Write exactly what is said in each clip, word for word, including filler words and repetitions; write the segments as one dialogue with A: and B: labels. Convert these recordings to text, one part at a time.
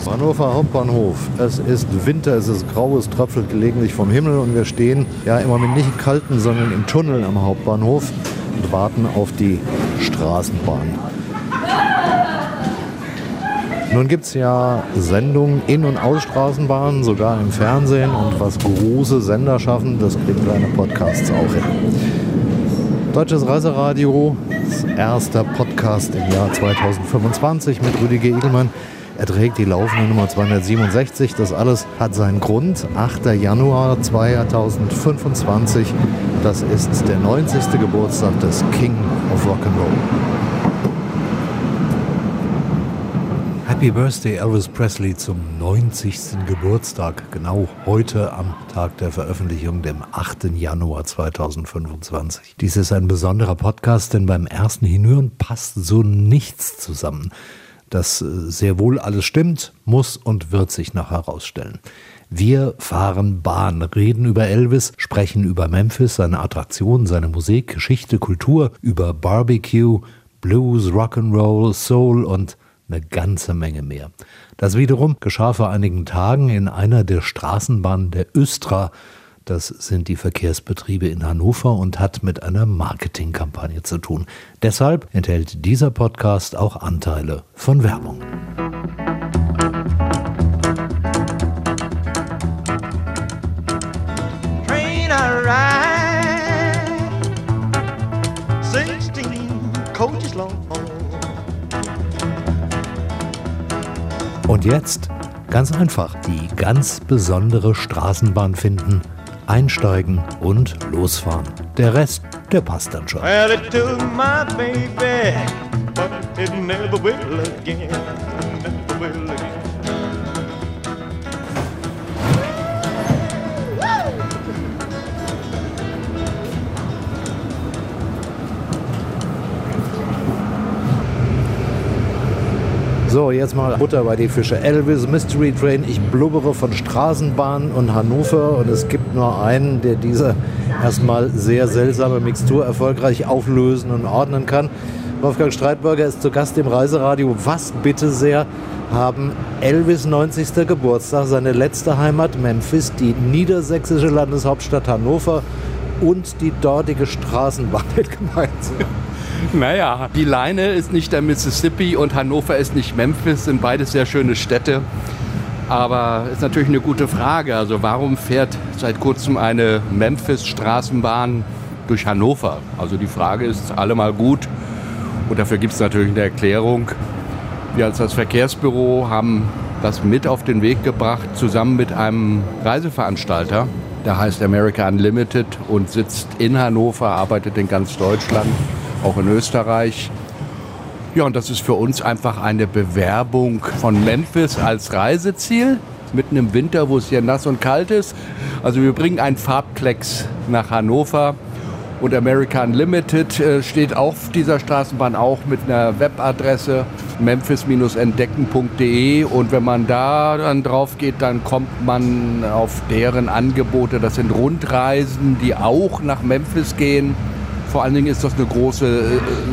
A: Hannover Hauptbahnhof. Es ist Winter, es ist grau, es tröpfelt gelegentlich vom Himmel und wir stehen ja im Moment nicht im Kalten, sondern im Tunnel am Hauptbahnhof und warten auf die Straßenbahn. Nun gibt es ja Sendungen in und aus Straßenbahnen, sogar im Fernsehen, und was große Sender schaffen, das kriegen kleine Podcasts auch hin. Deutsches Reiseradio, das erste Podcast im Jahr zweitausendfünfundzwanzig mit Rüdiger Egelmann. Er trägt die laufende Nummer zweihundertsiebenundsechzig. Das alles hat seinen Grund. achter Januar zweitausendfünfundzwanzig. Das ist der neunzigste Geburtstag des King of Rock'n'Roll. Happy Birthday Elvis Presley zum neunzigsten Geburtstag. Genau heute am Tag der Veröffentlichung, dem achten Januar zweitausendfünfundzwanzig. Dies ist ein besonderer Podcast, denn beim ersten Hinhören passt so nichts zusammen. Dass sehr wohl alles stimmt, muss und wird sich noch herausstellen. Wir fahren Bahn, reden über Elvis, sprechen über Memphis, seine Attraktionen, seine Musik, Geschichte, Kultur, über Barbecue, Blues, Rock'n'Roll, Soul und eine ganze Menge mehr. Das wiederum geschah vor einigen Tagen in einer der Straßenbahnen der Östra. Das sind die Verkehrsbetriebe in Hannover und hat mit einer Marketingkampagne zu tun. Deshalb enthält dieser Podcast auch Anteile von Werbung. Train I ride, sixteen coaches long. Und jetzt, ganz einfach, die ganz besondere Straßenbahn finden, einsteigen und losfahren. Der Rest, der passt dann schon. Well, it took my baby, but it never will again, never will again. So, jetzt mal Butter bei die Fische. Elvis Mystery Train. Ich blubbere von Straßenbahn und Hannover und es gibt nur einen, der diese erstmal sehr seltsame Mixtur erfolgreich auflösen und ordnen kann. Wolfgang Streitberger ist zu Gast im Reiseradio. Was bitte sehr haben Elvis neunzigsten Geburtstag, seine letzte Heimat Memphis, die niedersächsische Landeshauptstadt Hannover und die dortige Straßenbahn mit gemeinsam?
B: Naja, die Leine ist nicht der Mississippi und Hannover ist nicht Memphis, sind beides sehr schöne Städte. Aber ist natürlich eine gute Frage. Also warum fährt seit kurzem eine Memphis-Straßenbahn durch Hannover? Also die Frage ist allemal gut und dafür gibt es natürlich eine Erklärung. Wir als das Verkehrsbüro haben das mit auf den Weg gebracht, zusammen mit einem Reiseveranstalter. Der heißt America Unlimited und sitzt in Hannover, arbeitet in ganz Deutschland, auch in Österreich. Ja, und das ist für uns einfach eine Bewerbung von Memphis als Reiseziel, mitten im Winter, wo es hier nass und kalt ist. Also wir bringen einen Farbklecks nach Hannover und America Unlimited äh, steht auf dieser Straßenbahn auch mit einer Webadresse memphis entdecken punkt de und wenn man da dann drauf geht, dann kommt man auf deren Angebote. Das sind Rundreisen, die auch nach Memphis gehen. Vor allen Dingen ist das eine große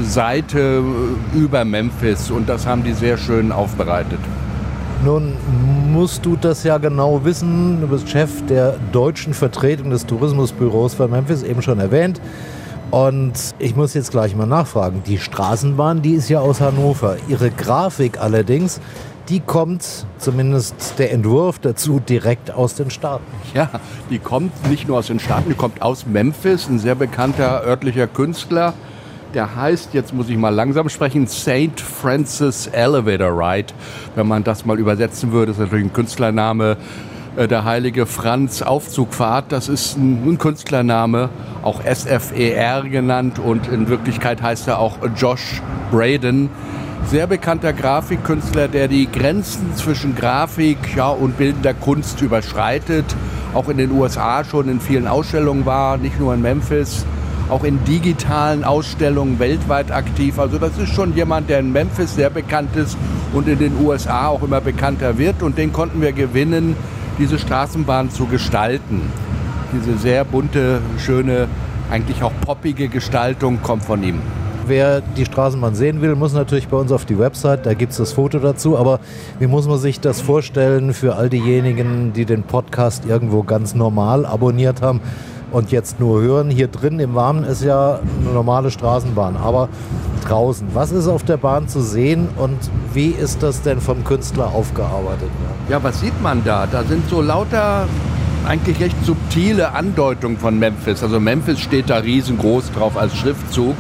B: Seite über Memphis und das haben die sehr schön aufbereitet.
A: Nun musst du das ja genau wissen. Du bist Chef der deutschen Vertretung des Tourismusbüros für Memphis, eben schon erwähnt. Und ich muss jetzt gleich mal nachfragen. Die Straßenbahn, die ist ja aus Hannover. Ihre Grafik allerdings, die kommt, zumindest der Entwurf dazu, direkt aus den Staaten.
B: Ja, die kommt nicht nur aus den Staaten, die kommt aus Memphis, ein sehr bekannter örtlicher Künstler. Der heißt, jetzt muss ich mal langsam sprechen, Saint Francis Elevator Ride. Wenn man das mal übersetzen würde, ist natürlich ein Künstlername. Der heilige Franz Aufzugfahrt, das ist ein, ein Künstlername, auch S F E R genannt und in Wirklichkeit heißt er auch Josh Braden. Sehr bekannter Grafikkünstler, der die Grenzen zwischen Grafik ja, und bildender Kunst überschreitet. Auch in den U S A schon in vielen Ausstellungen war, nicht nur in Memphis, auch in digitalen Ausstellungen weltweit aktiv. Also das ist schon jemand, der in Memphis sehr bekannt ist und in den U S A auch immer bekannter wird. Und den konnten wir gewinnen, diese Straßenbahn zu gestalten. Diese sehr bunte, schöne, eigentlich auch poppige Gestaltung kommt von ihm.
A: wer die Straßenbahn sehen will, muss natürlich bei uns auf die Website, da gibt es das Foto dazu. Aber wie muss man sich das vorstellen für all diejenigen, die den Podcast irgendwo ganz normal abonniert haben und jetzt nur hören? Hier drin im Warmen ist ja eine normale Straßenbahn, aber draußen, was ist auf der Bahn zu sehen und wie ist das denn vom Künstler aufgearbeitet?
B: Ja, was sieht man da? Da sind so lauter, eigentlich recht subtile Andeutungen von Memphis. Also Memphis steht da riesengroß drauf als Schriftzug,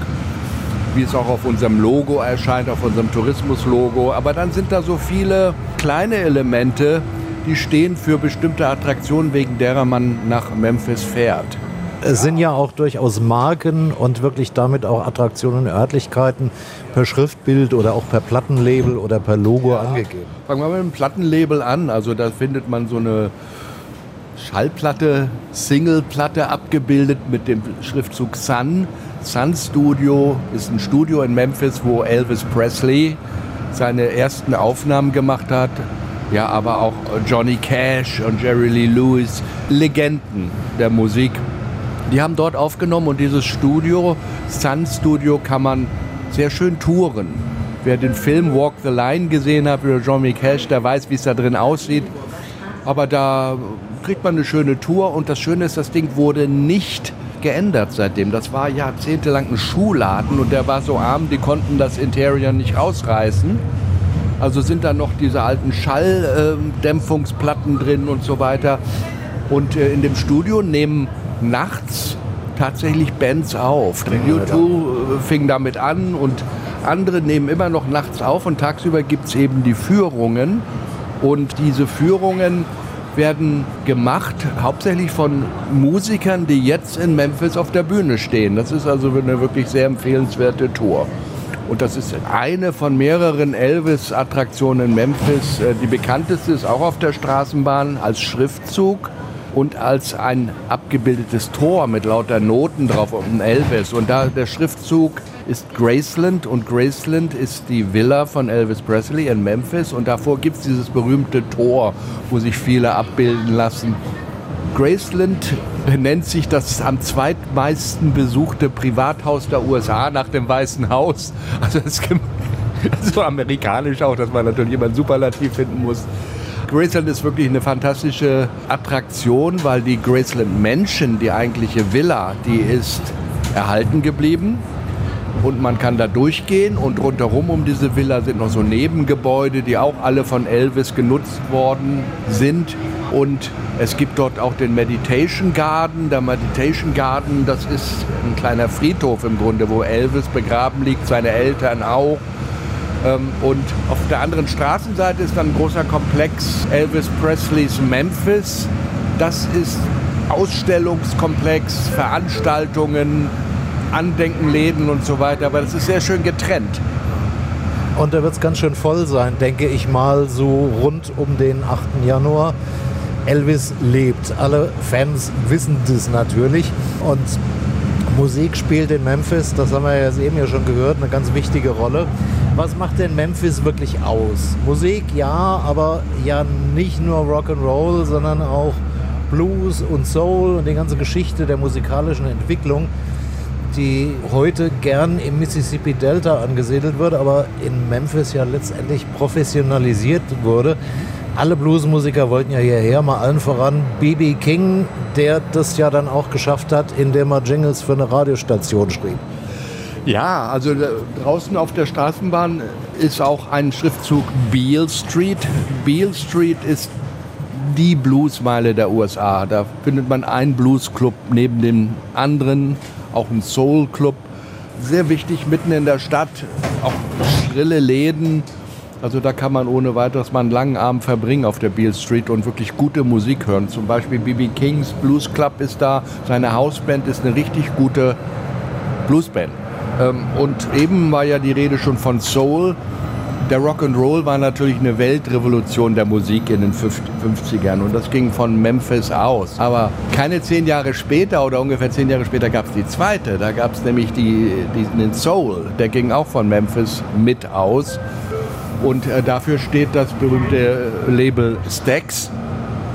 B: wie es auch auf unserem Logo erscheint, auf unserem Tourismuslogo. Aber dann sind da so viele kleine Elemente, die stehen für bestimmte Attraktionen, wegen derer man nach Memphis fährt.
A: Es sind ja auch durchaus Marken und wirklich damit auch Attraktionen in Örtlichkeiten per Schriftbild oder auch per Plattenlabel oder per Logo ja. angegeben.
B: Fangen wir mit dem Plattenlabel an. Also da findet man so eine Schallplatte, Singleplatte abgebildet mit dem Schriftzug Sun. Sun Studio ist ein Studio in Memphis, wo Elvis Presley seine ersten Aufnahmen gemacht hat. Ja, aber auch Johnny Cash und Jerry Lee Lewis, Legenden der Musik. Die haben dort aufgenommen und dieses Studio, Sun Studio, kann man sehr schön touren. Wer den Film Walk the Line gesehen hat über Johnny Cash, der weiß, wie es da drin aussieht. Aber da kriegt man eine schöne Tour und das Schöne ist, das Ding wurde nicht geändert seitdem. Das war jahrzehntelang ein Schuhladen und der war so arm, die konnten das Interior nicht rausreißen. Also sind da noch diese alten Schalldämpfungsplatten drin und so weiter. Und in dem Studio nehmen nachts tatsächlich Bands auf. U zwei fing damit an und andere nehmen immer noch nachts auf und tagsüber gibt es eben die Führungen. Und diese Führungen werden gemacht hauptsächlich von Musikern, die jetzt in Memphis auf der Bühne stehen. Das ist also eine wirklich sehr empfehlenswerte Tour. Und das ist eine von mehreren Elvis-Attraktionen in Memphis. Die bekannteste ist auch auf der Straßenbahn als Schriftzug und als ein abgebildetes Tor mit lauter Noten drauf auf dem Elvis. Und da der Schriftzug ist Graceland und Graceland ist die Villa von Elvis Presley in Memphis und davor gibt es dieses berühmte Tor, wo sich viele abbilden lassen. Graceland benennt sich das am zweitmeisten besuchte Privathaus der U S A nach dem Weißen Haus. Also das ist so amerikanisch auch, dass man natürlich immer ein Superlativ finden muss. Graceland ist wirklich eine fantastische Attraktion, weil die Graceland-Menschen, die eigentliche Villa, die ist erhalten geblieben. Und man kann da durchgehen und rundherum um diese Villa sind noch so Nebengebäude, die auch alle von Elvis genutzt worden sind. Und es gibt dort auch den Meditation Garden. Der Meditation Garden, das ist ein kleiner Friedhof im Grunde, wo Elvis begraben liegt, seine Eltern auch. Und auf der anderen Straßenseite ist dann ein großer Komplex Elvis Presleys Memphis. Das ist Ausstellungskomplex, Veranstaltungen, Andenkenläden und so weiter. Aber das ist sehr schön getrennt.
A: Und da wird es ganz schön voll sein, denke ich mal, so rund um den achten Januar. Elvis lebt. Alle Fans wissen das natürlich. Und Musik spielt in Memphis, das haben wir ja eben ja schon gehört, eine ganz wichtige Rolle. Was macht denn Memphis wirklich aus? Musik, ja, aber ja nicht nur Rock'n'Roll, sondern auch Blues und Soul und die ganze Geschichte der musikalischen Entwicklung, die heute gern im Mississippi Delta angesiedelt wird, aber in Memphis ja letztendlich professionalisiert wurde. Alle Bluesmusiker wollten ja hierher, mal allen voran B B King, der das ja dann auch geschafft hat, indem er Jingles für eine Radiostation schrieb.
B: Ja, also draußen auf der Straßenbahn ist auch ein Schriftzug Beale Street. Beale Street ist die Bluesmeile der U S A. Da findet man einen Bluesclub neben dem anderen, auch einen Soul-Club. Sehr wichtig, mitten in der Stadt, auch schrille Läden. Also da kann man ohne weiteres mal einen langen Abend verbringen auf der Beale Street und wirklich gute Musik hören. Zum Beispiel B B Kings Blues Club ist da. Seine Hausband ist eine richtig gute Bluesband. Und eben war ja die Rede schon von Soul. Der Rock'n'Roll war natürlich eine Weltrevolution der Musik in den fünfzigern und das ging von Memphis aus. Aber keine zehn Jahre später oder ungefähr zehn Jahre später gab es die zweite. Da gab es nämlich die, die, den Soul, der ging auch von Memphis mit aus. Und äh, dafür steht das berühmte Label Stax.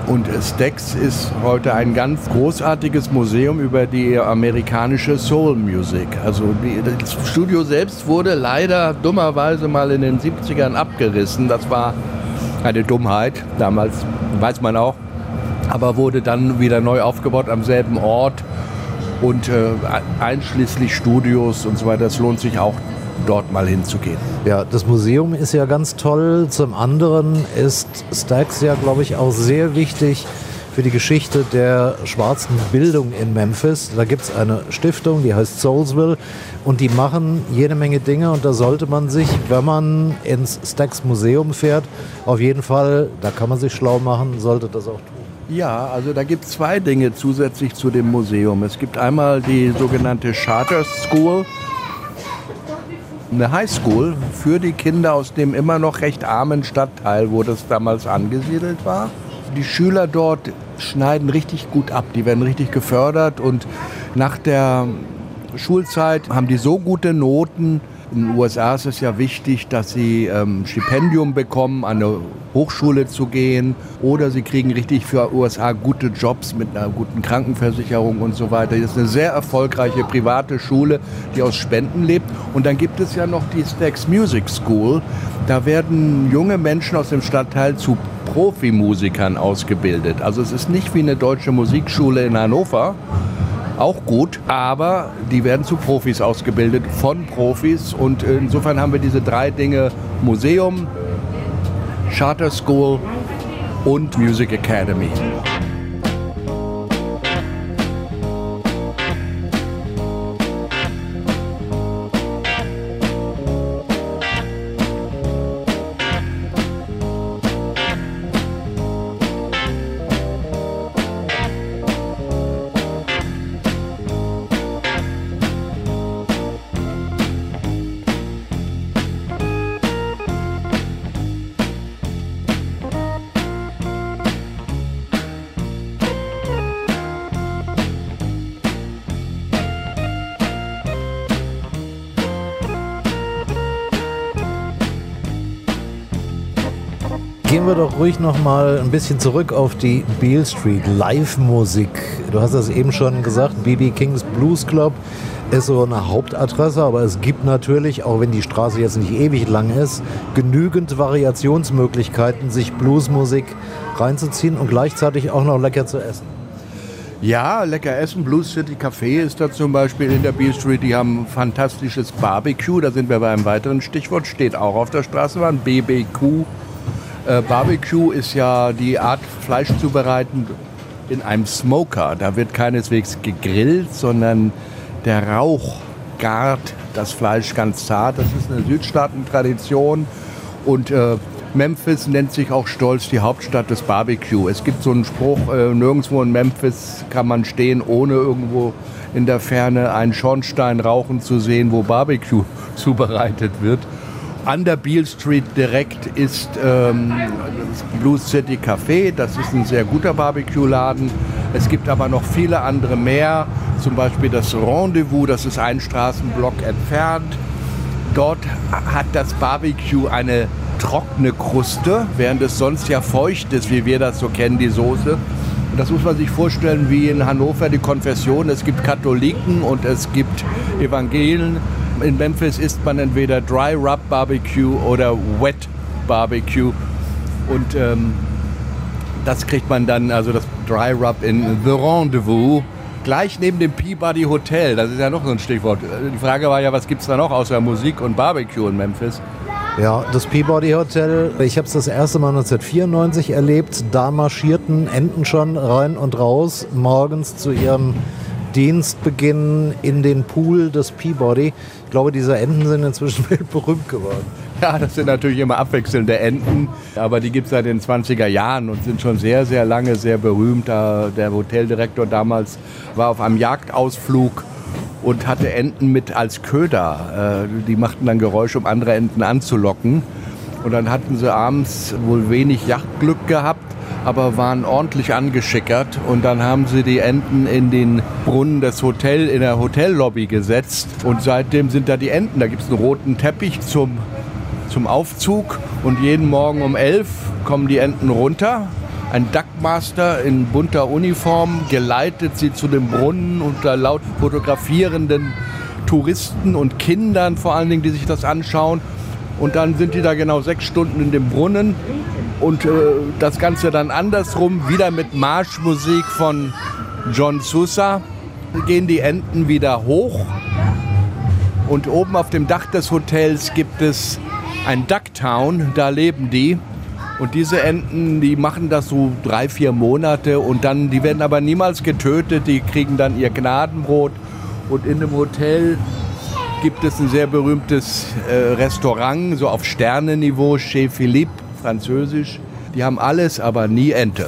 B: Und Stax ist heute ein ganz großartiges Museum über die amerikanische Soul Music. Also die, das Studio selbst wurde leider dummerweise mal in den siebzigern abgerissen. Das war eine Dummheit, damals weiß man auch. Aber wurde dann wieder neu aufgebaut am selben Ort und äh, einschließlich Studios und so weiter. Es lohnt sich auch, dort mal hinzugehen.
A: Ja, das Museum ist ja ganz toll. Zum anderen ist Stax ja, glaube ich, auch sehr wichtig für die Geschichte der schwarzen Bildung in Memphis. Da gibt es eine Stiftung, die heißt Soulsville und die machen jede Menge Dinge und da sollte man sich, wenn man ins Stax Museum fährt, auf jeden Fall, da kann man sich schlau machen, sollte das auch tun.
B: Ja, also da gibt es zwei Dinge zusätzlich zu dem Museum. Es gibt einmal die sogenannte Charter School, eine Highschool für die Kinder aus dem immer noch recht armen Stadtteil, wo das damals angesiedelt war. Die Schüler dort schneiden richtig gut ab, die werden richtig gefördert und nach der Schulzeit haben die so gute Noten. In den U S A ist es ja wichtig, dass sie ähm, Stipendium bekommen, an eine Hochschule zu gehen oder sie kriegen richtig für U S A gute Jobs mit einer guten Krankenversicherung und so weiter. Das ist eine sehr erfolgreiche private Schule, die aus Spenden lebt. Und dann gibt es ja noch die Stax Music School. Da werden junge Menschen aus dem Stadtteil zu Profimusikern ausgebildet. Also es ist nicht wie eine deutsche Musikschule in Hannover, auch gut, aber die werden zu Profis ausgebildet, von Profis. Und insofern haben wir diese drei Dinge: Museum, Charter School und Music Academy.
A: Gehen wir doch ruhig noch mal ein bisschen zurück auf die Beale Street, Live-Musik. Du hast das eben schon gesagt, B B King's Blues Club ist so eine Hauptadresse, aber es gibt natürlich, auch wenn die Straße jetzt nicht ewig lang ist, genügend Variationsmöglichkeiten, sich Bluesmusik reinzuziehen und gleichzeitig auch noch lecker zu essen.
B: Ja, lecker essen. Blues City Café ist da zum Beispiel in der Beale Street. Die haben ein fantastisches Barbecue. Da sind wir bei einem weiteren Stichwort. Steht auch auf der Straßenbahn. B B Q. Äh, Barbecue ist ja die Art, Fleisch zu bereiten in einem Smoker. Da wird keineswegs gegrillt, sondern der Rauch gart das Fleisch ganz zart. Das ist eine Südstaaten-Tradition. Und äh, Memphis nennt sich auch stolz die Hauptstadt des Barbecue. Es gibt so einen Spruch, äh, nirgendwo in Memphis kann man stehen, ohne irgendwo in der Ferne einen Schornstein rauchen zu sehen, wo Barbecue zubereitet wird. An der Beale Street direkt ist ähm, das Blues City Café. Das ist ein sehr guter Barbecue-Laden. Es gibt aber noch viele andere mehr. Zum Beispiel das Rendezvous, das ist ein Straßenblock entfernt. Dort hat das Barbecue eine trockene Kruste, während es sonst ja feucht ist, wie wir das so kennen, die Soße. Und das muss man sich vorstellen wie in Hannover die Konfession. Es gibt Katholiken und es gibt Evangelien. In Memphis isst man entweder Dry Rub Barbecue oder Wet Barbecue. Und ähm, das kriegt man dann, also das Dry Rub in The Rendezvous, gleich neben dem Peabody Hotel. Das ist ja noch so ein Stichwort. Die Frage war ja, was gibt es da noch außer Musik und Barbecue in Memphis?
A: Ja, das Peabody Hotel, ich habe es das erste Mal neunzehnhundertvierundneunzig erlebt. Da marschierten Enten schon rein und raus, morgens zu ihrem Dienstbeginn in den Pool des Peabody. Ich glaube, diese Enten sind inzwischen weltberühmt geworden.
B: Ja, das sind natürlich immer abwechselnde Enten, aber die gibt es seit den zwanziger Jahren und sind schon sehr, sehr lange sehr berühmt. Der Hoteldirektor damals war auf einem Jagdausflug und hatte Enten mit als Köder. Die machten dann Geräusche, um andere Enten anzulocken. Und dann hatten sie abends wohl wenig Jagdglück gehabt, aber waren ordentlich angeschickert. Und dann haben sie die Enten in den Brunnen des Hotels, in der Hotellobby gesetzt. Und seitdem sind da die Enten. Da gibt es einen roten Teppich zum, zum Aufzug. Und jeden Morgen um elf kommen die Enten runter Ein Duckmaster in bunter Uniform geleitet sie zu dem Brunnen unter laut fotografierenden Touristen und Kindern vor allen Dingen, die sich das anschauen. Und dann sind die da genau sechs Stunden in dem Brunnen und äh, das Ganze dann andersrum, wieder mit Marschmusik von John Sousa, gehen die Enten wieder hoch und oben auf dem Dach des Hotels gibt es ein Ducktown, da leben die. Und diese Enten, die machen das so drei, vier Monate und dann, die werden aber niemals getötet, die kriegen dann ihr Gnadenbrot. Und in dem Hotel gibt es ein sehr berühmtes äh, Restaurant, so auf Sternenniveau, Chez Philippe, französisch. Die haben alles, aber nie Ente.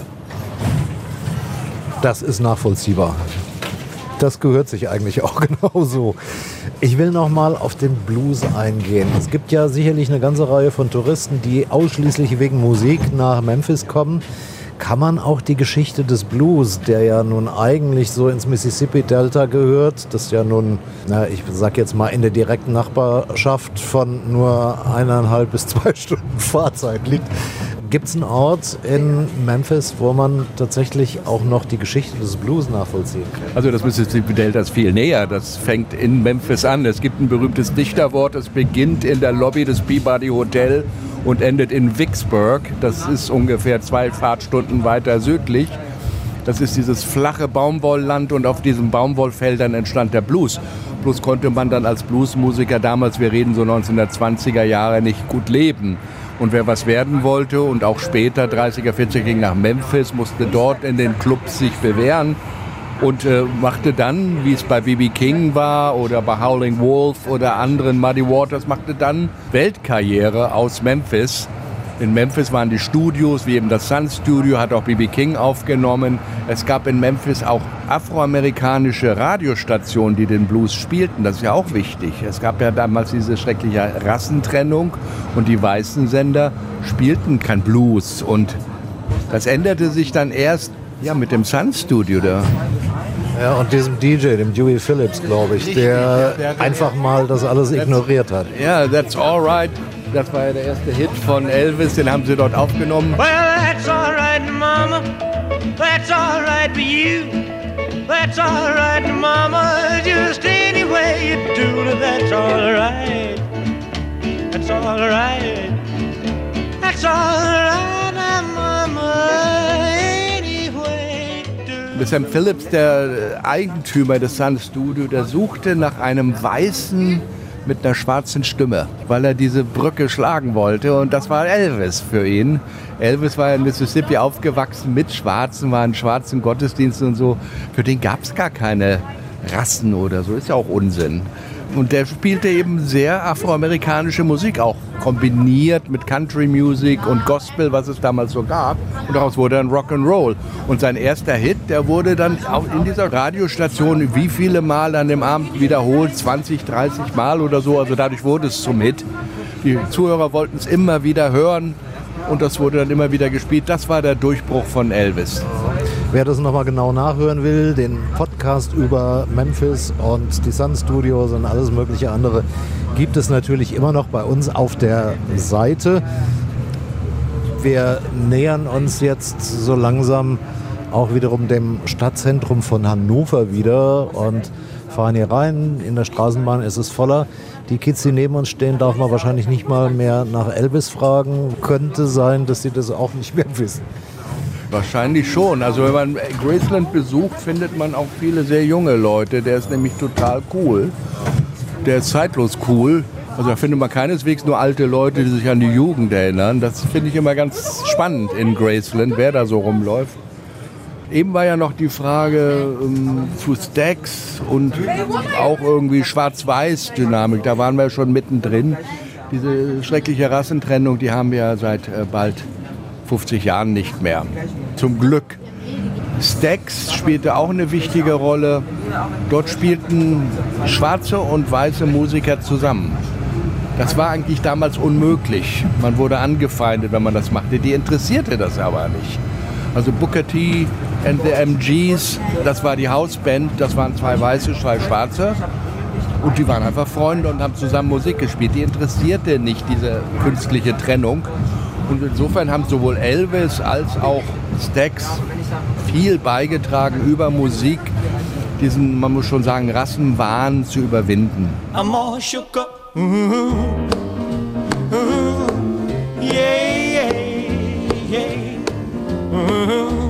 A: Das ist nachvollziehbar. Das gehört sich eigentlich auch genauso. Ich will noch mal auf den Blues eingehen. Es gibt ja sicherlich eine ganze Reihe von Touristen, die ausschließlich wegen Musik nach Memphis kommen. Kann man auch die Geschichte des Blues, der ja nun eigentlich so ins Mississippi-Delta gehört, das ja nun, na, ich sag jetzt mal, in der direkten Nachbarschaft von nur eineinhalb bis zwei Stunden Fahrzeit liegt, gibt es einen Ort in Memphis, wo man tatsächlich auch noch die Geschichte des Blues nachvollziehen kann?
B: Also das Mississippi-Delta ist viel näher. Das fängt in Memphis an. Es gibt ein berühmtes Dichterwort. Es beginnt in der Lobby des Peabody Hotel und endet in Vicksburg. Das ist ungefähr zwei Fahrtstunden weiter südlich. Das ist dieses flache Baumwollland und auf diesen Baumwollfeldern entstand der Blues. Bloß konnte man dann als Bluesmusiker damals, wir reden so neunzehnhundertzwanziger Jahre, nicht gut leben. Und wer was werden wollte und auch später, dreißiger, vierziger, ging nach Memphis, musste dort in den Clubs sich bewähren und äh, machte dann, wie es bei B B King war oder bei Howling Wolf oder anderen, Muddy Waters, machte dann Weltkarriere aus Memphis. In Memphis waren die Studios, wie eben das Sun Studio, hat auch B B King aufgenommen. Es gab in Memphis auch afroamerikanische Radiostationen, die den Blues spielten. Das ist ja auch wichtig. Es gab ja damals diese schreckliche Rassentrennung und die weißen Sender spielten kein Blues. Und das änderte sich dann erst ja, mit dem Sun Studio da.
A: Ja, und diesem D J, dem Dewey Phillips, glaube ich, der einfach mal das alles ignoriert hat.
B: Ja, yeah, That's Alright. Das war ja der erste Hit von Elvis, den haben sie dort aufgenommen.
C: Well, that's all right, Mama. That's all right for you. That's all right, Mama. Just any way you do it, that's all right. That's all right. That's all right, Mama. Any way you do it.
B: Sam Phillips, der Eigentümer des Sun Studio, der suchte nach einem weißen mit einer schwarzen Stimme, weil er diese Brücke schlagen wollte und das war Elvis für ihn. Elvis war in Mississippi aufgewachsen mit Schwarzen, war in schwarzen Gottesdiensten und so. Für den gab es gar keine Rassen oder so, ist ja auch Unsinn. Und der spielte eben sehr afroamerikanische Musik, auch kombiniert mit Country Music und Gospel, was es damals so gab. Und daraus wurde dann Rock'n'Roll. Und sein erster Hit, der wurde dann auch in dieser Radiostation wie viele Mal an dem Abend wiederholt, zwanzig, dreißig Mal oder so. Also dadurch wurde es zum Hit. Die Zuhörer wollten es immer wieder hören und das wurde dann immer wieder gespielt. Das war der Durchbruch von Elvis.
A: Wer das nochmal genau nachhören will, den Podcast über Memphis und die Sun Studios und alles mögliche andere gibt es natürlich immer noch bei uns auf der Seite. Wir nähern uns jetzt so langsam auch wiederum dem Stadtzentrum von Hannover wieder und fahren hier rein. In der Straßenbahn ist es voller. Die Kids, die neben uns stehen, darf man wahrscheinlich nicht mal mehr nach Elvis fragen. Könnte sein, dass sie das auch nicht mehr wissen.
B: Wahrscheinlich schon. Also wenn man Graceland besucht, findet man auch viele sehr junge Leute. Der ist nämlich total cool. Der ist zeitlos cool. Also da findet man keineswegs nur alte Leute, die sich an die Jugend erinnern. Das finde ich immer ganz spannend in Graceland, wer da so rumläuft. Eben war ja noch die Frage ähm, zu Stax und auch irgendwie Schwarz-Weiß-Dynamik. Da waren wir schon mittendrin. Diese schreckliche Rassentrennung, die haben wir ja seit äh, bald fünfzig Jahren nicht mehr. Zum Glück. Stax spielte auch eine wichtige Rolle. Dort spielten schwarze und weiße Musiker zusammen. Das war eigentlich damals unmöglich. Man wurde angefeindet, wenn man das machte. Die interessierte das aber nicht. Also Booker T and the M Gs, das war die Hausband. Das waren zwei Weiße, zwei Schwarze. Und die waren einfach Freunde und haben zusammen Musik gespielt. Die interessierte nicht diese künstliche Trennung. Und insofern haben sowohl Elvis als auch Stax viel beigetragen über Musik, diesen, man muss schon sagen, Rassenwahn zu überwinden.
C: I'm all shook up. Mm-hmm. Mm-hmm. Yeah, yeah, yeah. Mm-hmm.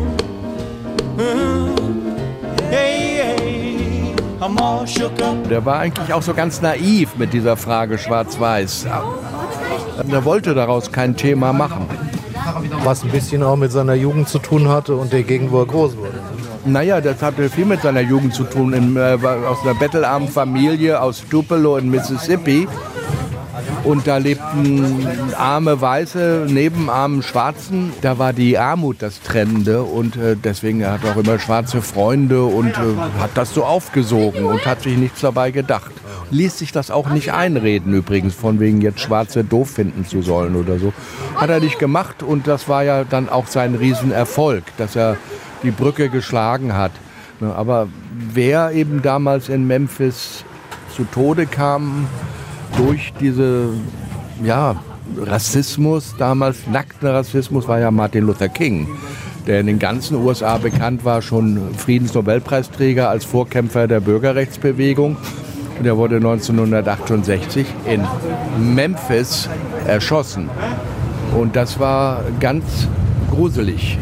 C: Mm-hmm. Yeah, yeah. I'm all shook up.
B: Der war eigentlich auch so ganz naiv mit dieser Frage Schwarz-Weiß. Er wollte daraus kein Thema machen.
A: Was ein bisschen auch mit seiner Jugend zu tun hatte und der Gegend, wo er groß wurde.
B: Naja, das hatte viel mit seiner Jugend zu tun. In, äh, aus einer bettelarmen Familie aus Tupelo in Mississippi. Und da lebten arme Weiße neben armen Schwarzen. Da war die Armut das Trennende. Und äh, deswegen hat er auch immer schwarze Freunde und äh, hat das so aufgesogen und hat sich nichts dabei gedacht. Ließ sich das auch nicht einreden übrigens, von wegen jetzt Schwarze doof finden zu sollen oder so. Hat er nicht gemacht und das war ja dann auch sein Riesenerfolg, dass er die Brücke geschlagen hat. Aber wer eben damals in Memphis zu Tode kam durch diese, ja, Rassismus, damals nackten Rassismus, war ja Martin Luther King, der in den ganzen U S A bekannt war, schon Friedensnobelpreisträger als Vorkämpfer der Bürgerrechtsbewegung. Und er wurde neunzehnhundertachtundsechzig in Memphis erschossen. Und das war ganz gruselig.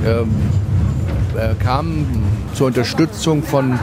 B: Er kam zur Unterstützung von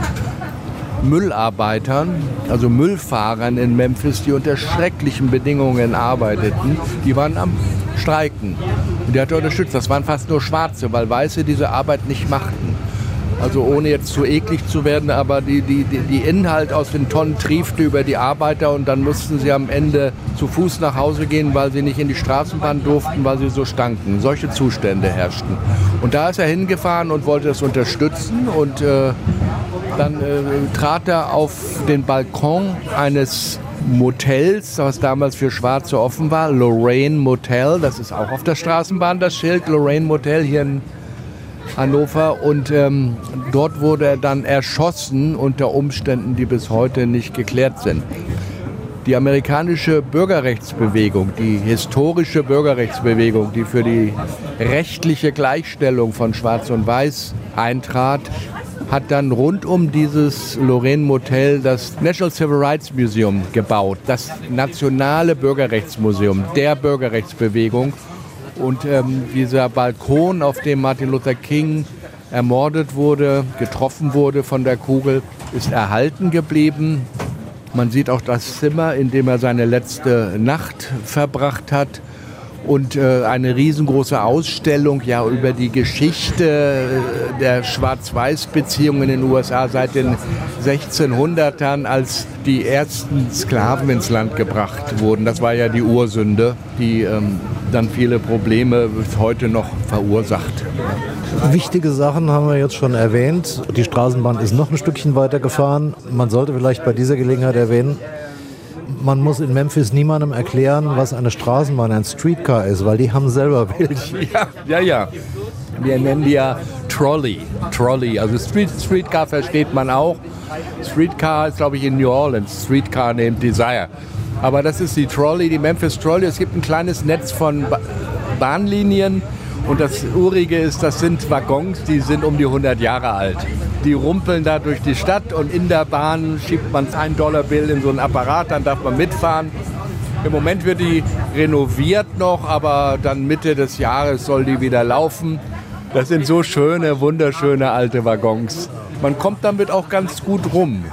B: Müllarbeitern, also Müllfahrern in Memphis, die unter schrecklichen Bedingungen arbeiteten. Die waren am Streiken. Und der hat er unterstützt. Das waren fast nur Schwarze, weil Weiße diese Arbeit nicht machten. Also ohne jetzt zu eklig zu werden, aber die, die, die Inhalt aus den Tonnen triefte über die Arbeiter und dann mussten sie am Ende zu Fuß nach Hause gehen, weil sie nicht in die Straßenbahn durften, weil sie so stanken. Solche Zustände herrschten. Und da ist er hingefahren und wollte das unterstützen und äh, dann äh, trat er auf den Balkon eines Motels, was damals für Schwarze offen war, Lorraine Motel, das ist auch auf der Straßenbahn das Schild, Lorraine Motel hier in Hannover, und ähm, dort wurde er dann erschossen unter Umständen, die bis heute nicht geklärt sind. Die amerikanische Bürgerrechtsbewegung, die historische Bürgerrechtsbewegung, die für die rechtliche Gleichstellung von Schwarz und Weiß eintrat, hat dann rund um dieses Lorraine Motel das National Civil Rights Museum gebaut, das nationale Bürgerrechtsmuseum der Bürgerrechtsbewegung. Und ähm, dieser Balkon, auf dem Martin Luther King ermordet wurde, getroffen wurde von der Kugel, ist erhalten geblieben. Man sieht auch das Zimmer, in dem er seine letzte Nacht verbracht hat. Und äh, eine riesengroße Ausstellung ja über die Geschichte der Schwarz-Weiß-Beziehungen in den U S A seit den sechzehnhundertern, als die ersten Sklaven ins Land gebracht wurden. Das war ja die Ursünde, die ähm, dann viele Probleme bis heute noch verursacht.
A: Wichtige Sachen haben wir jetzt schon erwähnt. Die Straßenbahn ist noch ein Stückchen weiter gefahren. Man sollte vielleicht bei dieser Gelegenheit erwähnen, man muss in Memphis niemandem erklären, was eine Straßenbahn, ein Streetcar ist, weil die haben selber welche.
B: Ja, ja, ja. Wir nennen die ja Trolley. Trolley. Also Street, Streetcar versteht man auch. Streetcar ist, glaube ich, in New Orleans. Streetcar named Desire. Aber das ist die Trolley, die Memphis Trolley. Es gibt ein kleines Netz von ba- Bahnlinien. Und das Urige ist, das sind Waggons, die sind um die hundert Jahre alt. Die rumpeln da durch die Stadt und in der Bahn schiebt man ein Dollar Bill in so einen Apparat, dann darf man mitfahren. Im Moment wird die renoviert noch, aber dann Mitte des Jahres soll die wieder laufen. Das sind so schöne, wunderschöne alte Waggons. Man kommt damit auch ganz gut rum.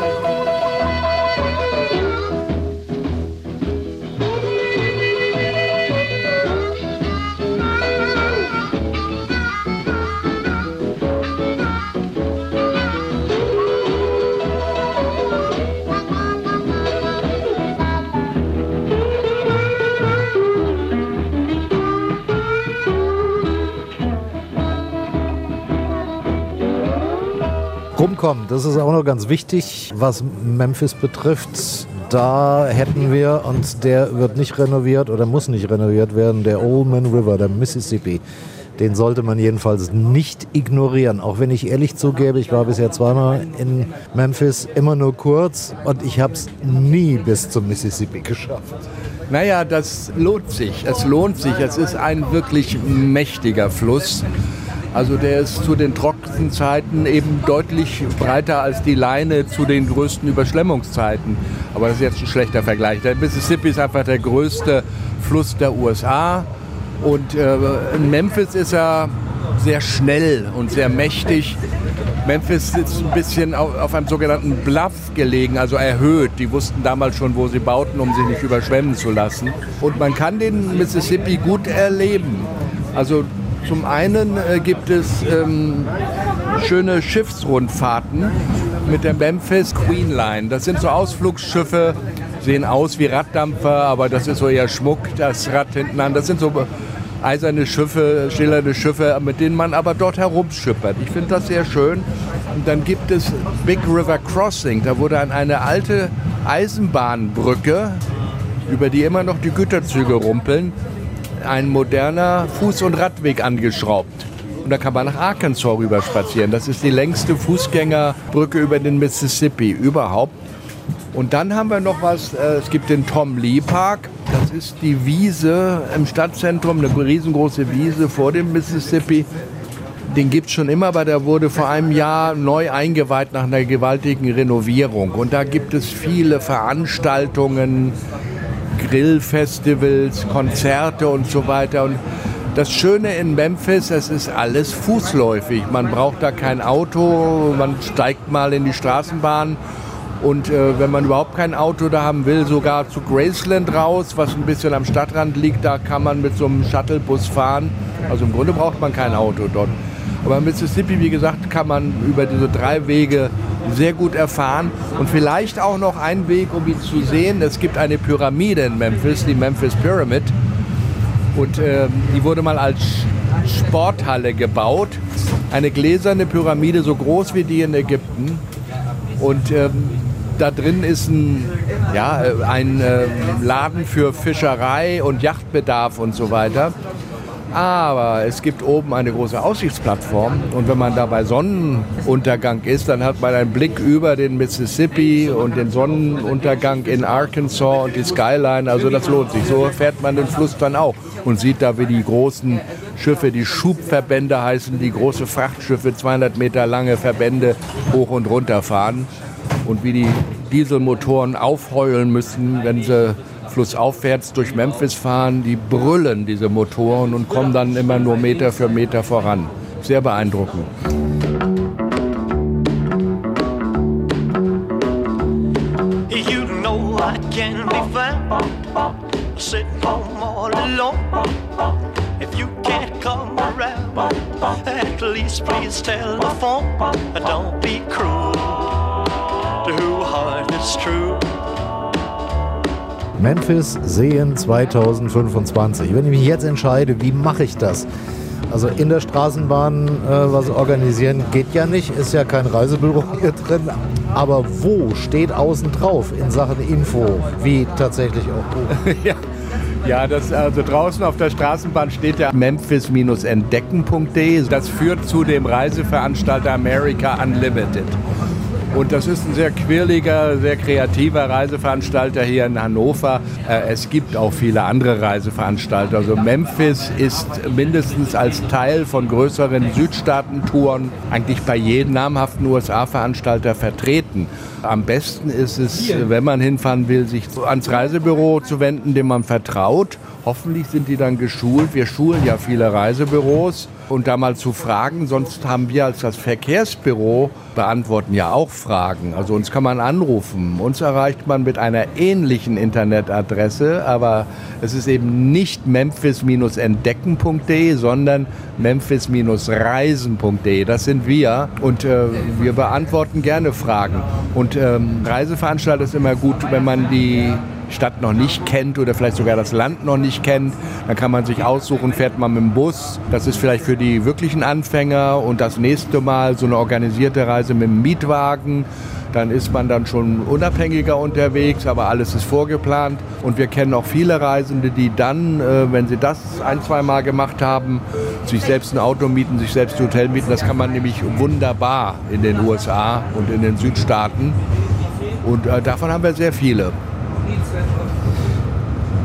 A: Rumkommen, das ist auch noch ganz wichtig, was Memphis betrifft. Da hätten wir, und der wird nicht renoviert oder muss nicht renoviert werden, der Old Man River, der Mississippi. Den sollte man jedenfalls nicht ignorieren. Auch wenn ich ehrlich zugebe, ich war bisher zweimal in Memphis, immer nur kurz, und ich habe es nie bis zum Mississippi geschafft.
B: Naja, das lohnt sich. Es lohnt sich. Es ist ein wirklich mächtiger Fluss. Also der ist zu den trockenen Zeiten eben deutlich breiter als die Leine zu den größten Überschwemmungszeiten. Aber das ist jetzt ein schlechter Vergleich. Der Mississippi ist einfach der größte Fluss der U S A. Und äh, in Memphis ist er sehr schnell und sehr mächtig. Memphis ist ein bisschen auf, auf einem sogenannten Bluff gelegen, also erhöht. Die wussten damals schon, wo sie bauten, um sich nicht überschwemmen zu lassen. Und man kann den Mississippi gut erleben. Also zum einen äh, gibt es ähm, schöne Schiffsrundfahrten mit der Memphis Queen Line. Das sind so Ausflugsschiffe, sehen aus wie Raddampfer, aber das ist so eher Schmuck, das Rad hinten an. Das sind so eiserne Schiffe, schillernde Schiffe, mit denen man aber dort herumschippert. Ich finde das sehr schön. Und dann gibt es Big River Crossing. Da wurde an eine alte Eisenbahnbrücke, über die immer noch die Güterzüge rumpeln, ein moderner Fuß- und Radweg angeschraubt. Und da kann man nach Arkansas rüber spazieren. Das ist die längste Fußgängerbrücke über den Mississippi überhaupt. Und dann haben wir noch was, äh, es gibt den Tom Lee Park. Das ist die Wiese im Stadtzentrum, eine riesengroße Wiese vor dem Mississippi. Den gibt es schon immer, aber der wurde vor einem Jahr neu eingeweiht nach einer gewaltigen Renovierung. Und da gibt es viele Veranstaltungen, Grillfestivals, Konzerte und so weiter. Und das Schöne in Memphis, es ist alles fußläufig. Man braucht da kein Auto, man steigt mal in die Straßenbahn. Und äh, wenn man überhaupt kein Auto da haben will, sogar zu Graceland raus, was ein bisschen am Stadtrand liegt, da kann man mit so einem Shuttlebus fahren. Also im Grunde braucht man kein Auto dort. Aber in Mississippi, wie gesagt, kann man über diese drei Wege sehr gut erfahren. Und vielleicht auch noch ein Weg, um ihn zu sehen. Es gibt eine Pyramide in Memphis, die Memphis Pyramid. Und äh, die wurde mal als Sporthalle gebaut. Eine gläserne Pyramide, so groß wie die in Ägypten. Und ähm, da drin ist ein, ja, ein äh, Laden für Fischerei und Yachtbedarf und so weiter. Aber es gibt oben eine große Aussichtsplattform und wenn man da bei Sonnenuntergang ist, dann hat man einen Blick über den Mississippi und den Sonnenuntergang in Arkansas und die Skyline. Also das lohnt sich. So fährt man den Fluss dann auch und sieht da, wie die großen Schiffe, die Schubverbände heißen, die große Frachtschiffe, zweihundert Meter lange Verbände hoch und runter fahren und wie die Dieselmotoren aufheulen müssen, wenn sie flussaufwärts durch Memphis fahren. Die brüllen, diese Motoren, und kommen dann immer nur Meter für Meter voran. Sehr beeindruckend.
C: You know I can be found sitting home all alone. If you can't come around, at least please tell the phone. Don't be cruel to who heart is true.
A: Memphis sehen zweitausendfünfundzwanzig. Wenn ich mich jetzt entscheide, wie mache ich das? Also in der Straßenbahn äh, was organisieren geht ja nicht, ist ja kein Reisebüro hier drin. Aber wo steht außen drauf in Sachen Info, wie tatsächlich auch?
B: ja. Ja, das, also draußen auf der Straßenbahn steht ja memphis entdecken punkt de. Das führt zu dem Reiseveranstalter America Unlimited. Und das ist ein sehr quirliger, sehr kreativer Reiseveranstalter hier in Hannover. Es gibt auch viele andere Reiseveranstalter. Also Memphis ist mindestens als Teil von größeren Südstaatentouren eigentlich bei jedem namhaften U S A-Veranstalter vertreten. Am besten ist es, wenn man hinfahren will, sich ans Reisebüro zu wenden, dem man vertraut. Hoffentlich sind die dann geschult. Wir schulen ja viele Reisebüros. Und da mal zu fragen, sonst haben wir als das Verkehrsbüro, beantworten ja auch Fragen. Also uns kann man anrufen. Uns erreicht man mit einer ähnlichen Internetadresse, aber es ist eben nicht memphis entdecken punkt de, sondern memphis reisen punkt de. Das sind wir und äh, wir beantworten gerne Fragen. Und ähm, Reiseveranstalter ist immer gut, wenn man die Stadt noch nicht kennt oder vielleicht sogar das Land noch nicht kennt, dann kann man sich aussuchen, fährt man mit dem Bus. Das ist vielleicht für die wirklichen Anfänger und das nächste Mal so eine organisierte Reise mit dem Mietwagen. Dann ist man dann schon unabhängiger unterwegs, aber alles ist vorgeplant. Und wir kennen auch viele Reisende, die dann, äh, wenn sie das ein, zwei Mal gemacht haben, sich selbst ein Auto mieten, sich selbst ein Hotel mieten. Das kann man nämlich wunderbar in den U S A und in den Südstaaten. Und äh, davon haben wir sehr viele.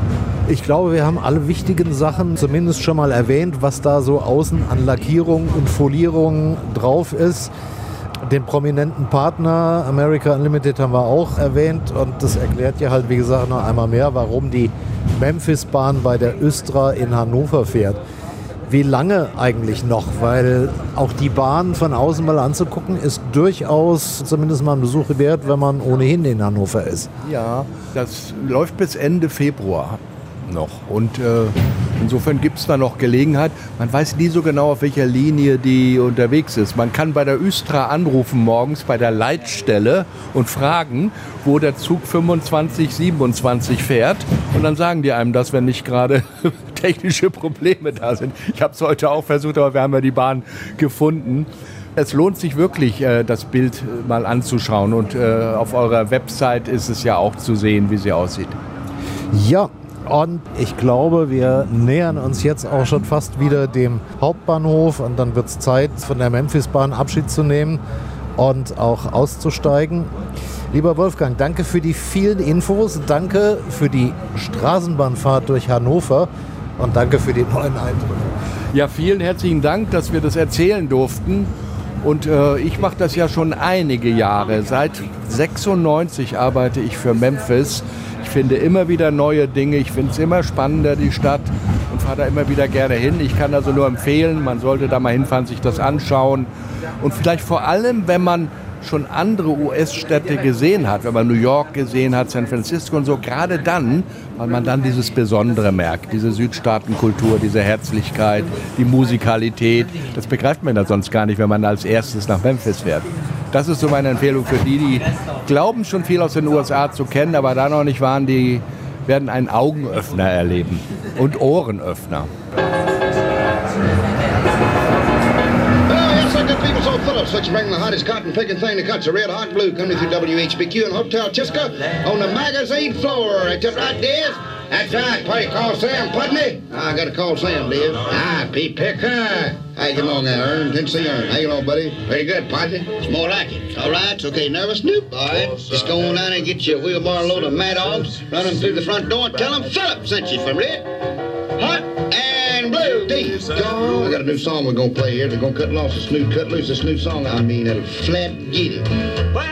A: Ich glaube, wir haben alle wichtigen Sachen zumindest schon mal erwähnt, was da so außen an Lackierung und Folierung drauf ist. Den prominenten Partner America Unlimited haben wir auch erwähnt und das erklärt ja halt, wie gesagt, noch einmal mehr, warum die Memphis-Bahn bei der Östra in Hannover fährt. Wie lange eigentlich noch? Weil auch die Bahn von außen mal anzugucken, ist durchaus zumindest mal ein Besuch wert, wenn man ohnehin in Hannover ist.
B: Ja, das läuft bis Ende Februar noch. Und äh, insofern gibt es da noch Gelegenheit. Man weiß nie so genau, auf welcher Linie die unterwegs ist. Man kann bei der Östra anrufen morgens bei der Leitstelle und fragen, wo der Zug fünfundzwanzig siebenundzwanzig fährt. Und dann sagen die einem das, wenn nicht gerade technische Probleme da sind. Ich habe es heute auch versucht, aber wir haben ja die Bahn gefunden. Es lohnt sich wirklich, das Bild mal anzuschauen. Und auf eurer Website ist es ja auch zu sehen, wie sie aussieht.
A: Ja, und ich glaube, wir nähern uns jetzt auch schon fast wieder dem Hauptbahnhof. Und dann wird es Zeit, von der Memphis-Bahn Abschied zu nehmen und auch auszusteigen. Lieber Wolfgang, danke für die vielen Infos. Danke für die Straßenbahnfahrt durch Hannover. Und danke für die neuen Eindrücke.
B: Ja, vielen herzlichen Dank, dass wir das erzählen durften. Und äh, ich mache das ja schon einige Jahre. Seit sechsundneunzig arbeite ich für Memphis. Ich finde immer wieder neue Dinge. Ich finde es immer spannender, die Stadt. Und fahre da immer wieder gerne hin. Ich kann also nur empfehlen, man sollte da mal hinfahren, sich das anschauen. Und vielleicht vor allem, wenn man schon andere U S-Städte gesehen hat, wenn man New York gesehen hat, San Francisco und so, gerade dann, weil man dann dieses Besondere merkt, diese Südstaatenkultur, diese Herzlichkeit, die Musikalität, das begreift man ja sonst gar nicht, wenn man als erstes nach Memphis fährt. Das ist so meine Empfehlung für die, die glauben schon viel aus den U S A zu kennen, aber da noch nicht waren, die werden einen Augenöffner erleben und Ohrenöffner.
D: So Phillips, let's bring the hottest cotton picking thing to cuts, a red hot blue coming through W H B Q and Hotel Chisca on the magazine floor. That's right, Diz? That's right. Party call Sam Putney. I got to call Sam, Diz. Ah, Pete Picker. Hey, come on now, Ern. Tennessee Ern. How you doing, buddy? Pretty good, Putney. It's more like it. All right, it's okay. Nervous, Nope. All right. Just go on down and get your wheelbarrow load of mad dogs, run them through the front door and tell them Phillips sent you from Red. Hot and blue. D. I got a new song we're going to play here. They're going to cut loose this new, cut loose this new song. I mean, it'll flat get it.